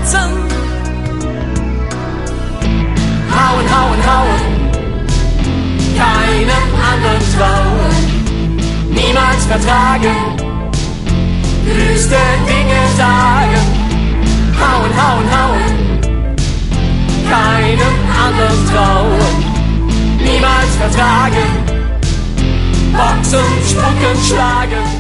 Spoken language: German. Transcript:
Herzen. Hauen, hauen, hauen, keinem anderen trauen, niemals vertragen, wüste Dinge sagen. Hauen, hauen, hauen, keinem anderen trauen, niemals vertragen, boxen, spucken, schlagen.